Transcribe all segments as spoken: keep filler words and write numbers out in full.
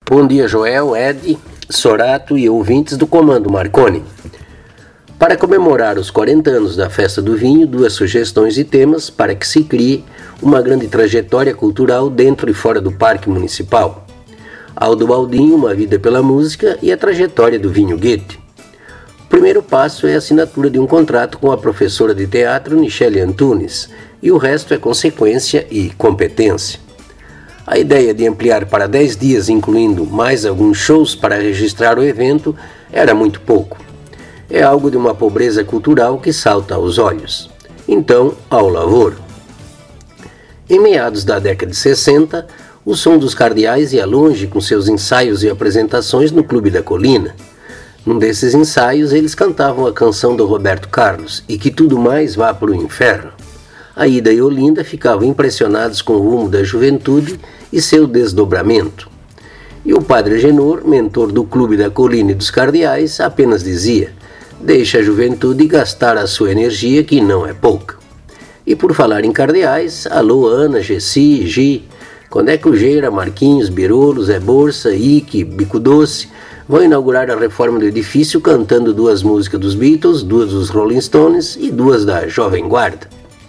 Bom dia, Joel, Ed, Sorato e ouvintes do Comando Marconi. Para comemorar os quarenta anos da Festa do Vinho, duas sugestões e temas para que se crie uma grande trajetória cultural dentro e fora do Parque Municipal. Aldo Baldin, Uma Vida pela Música e a trajetória do Vinho Goethe. O primeiro passo é a assinatura de um contrato com a professora de teatro Nichelle Antunes, e o resto é consequência e competência. A ideia de ampliar para dez dias, incluindo mais alguns shows para registrar o evento, era muito pouco. É algo de uma pobreza cultural que salta aos olhos. Então, ao lavoro. Em meados da década de sessenta, o som dos Cardeais ia longe com seus ensaios e apresentações no Clube da Colina. Num desses ensaios, eles cantavam a canção do Roberto Carlos, E Que Tudo Mais Vá para o Inferno. Aida e Olinda ficavam impressionados com o rumo da juventude e seu desdobramento. E o padre Agenor, mentor do Clube da Colina e dos Cardeais, apenas dizia: deixa a juventude gastar a sua energia, que não é pouca. E por falar em Cardeais, alô Ana, Gessi, Gi, quando é que o Geira, Marquinhos, Birolo, Zé Borsa, Ike, Bico Doce vão inaugurar a reforma do edifício cantando duas músicas dos Beatles, duas dos Rolling Stones e duas da Jovem Guarda?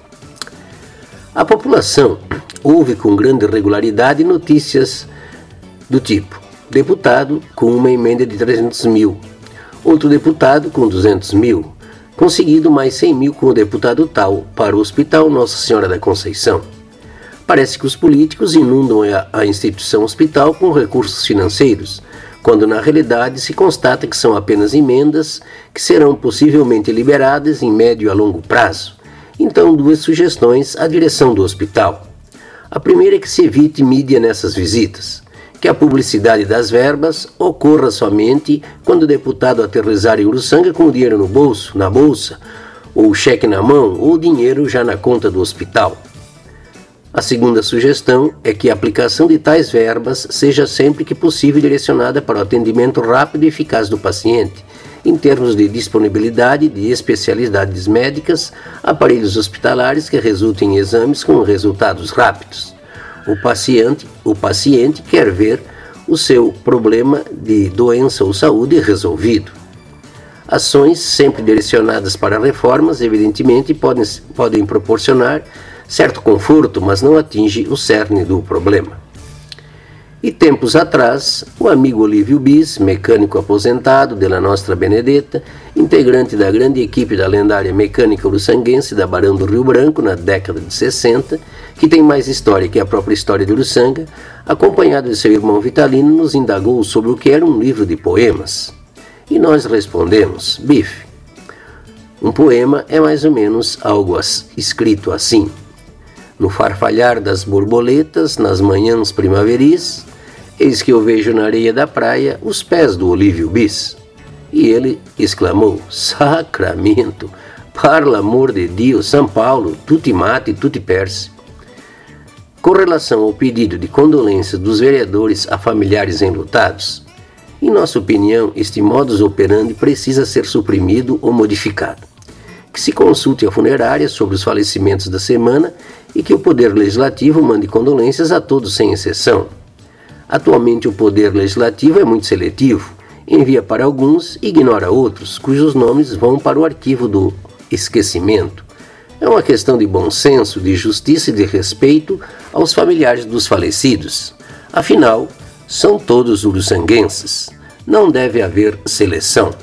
A população ouve com grande regularidade notícias do tipo: deputado com uma emenda de trezentos mil, outro deputado com duzentos mil, conseguido mais cem mil com o deputado tal para o Hospital Nossa Senhora da Conceição. Parece que os políticos inundam a, a instituição hospital com recursos financeiros, quando na realidade se constata que são apenas emendas que serão possivelmente liberadas em médio a longo prazo. Então, duas sugestões à direção do hospital. A primeira é que se evite mídia nessas visitas, que a publicidade das verbas ocorra somente quando o deputado aterrissar em Uruçanga com o dinheiro no bolso, na bolsa, ou o cheque na mão, ou o dinheiro já na conta do hospital. A segunda sugestão é que a aplicação de tais verbas seja sempre que possível direcionada para o atendimento rápido e eficaz do paciente, em termos de disponibilidade de especialidades médicas, aparelhos hospitalares que resultem em exames com resultados rápidos. O paciente, o paciente quer ver o seu problema de doença ou saúde resolvido. Ações sempre direcionadas para reformas, evidentemente, podem, podem proporcionar certo conforto, mas não atinge o cerne do problema. E tempos atrás, o amigo Olívio Bis, mecânico aposentado de La Nostra Benedetta, integrante da grande equipe da lendária mecânica uruçanguense da Barão do Rio Branco na década de sessenta, que tem mais história que a própria história de Uruçanga, acompanhado de seu irmão Vitalino, nos indagou sobre o que era um livro de poemas. E nós respondemos: bife. Um poema é mais ou menos algo escrito assim: no farfalhar das borboletas, nas manhãs primaveris, eis que eu vejo na areia da praia os pés do Olívio Bis. E ele exclamou: Sacramento, par amor de Deus, São Paulo, tutti mate, tutti perse. Com relação ao pedido de condolências dos vereadores a familiares enlutados, em nossa opinião, este modus operandi precisa ser suprimido ou modificado. Que se consulte a funerária sobre os falecimentos da semana e que o Poder Legislativo mande condolências a todos sem exceção. Atualmente o Poder Legislativo é muito seletivo, envia para alguns e ignora outros, cujos nomes vão para o arquivo do esquecimento. É uma questão de bom senso, de justiça e de respeito aos familiares dos falecidos. Afinal, são todos uruçanguenses. Não deve haver seleção.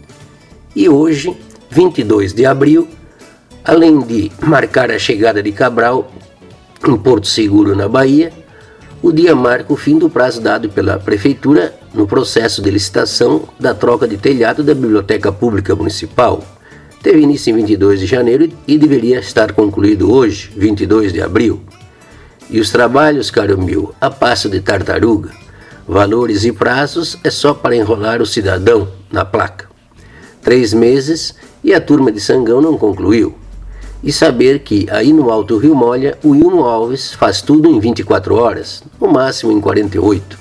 E hoje, vinte e dois de abril, além de marcar a chegada de Cabral em Porto Seguro, na Bahia, o dia marca o fim do prazo dado pela Prefeitura no processo de licitação da troca de telhado da Biblioteca Pública Municipal. Teve início em vinte e dois de janeiro e deveria estar concluído hoje, vinte e dois de abril. E os trabalhos, caro meu, a passo de tartaruga. Valores e prazos é só para enrolar o cidadão na placa. Três meses e a turma de Sangão não concluiu. E saber que aí no Alto Rio Molha o Ilmo Alves faz tudo em vinte e quatro horas, no máximo em quarenta e oito.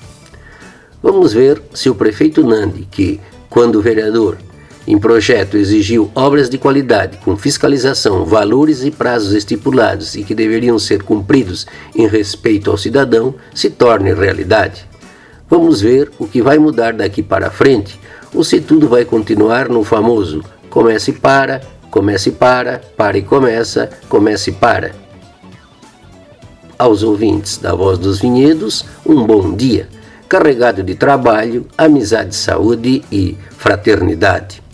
Vamos ver se o prefeito Nandi, que, quando o vereador em projeto exigiu obras de qualidade com fiscalização, valores e prazos estipulados e que deveriam ser cumpridos em respeito ao cidadão, se torne realidade. Vamos ver o que vai mudar daqui para frente, ou se tudo vai continuar no famoso comece e para, comece e para, para e começa, comece e para. Aos ouvintes da Voz dos Vinhedos, um bom dia, carregado de trabalho, amizade, saúde e fraternidade.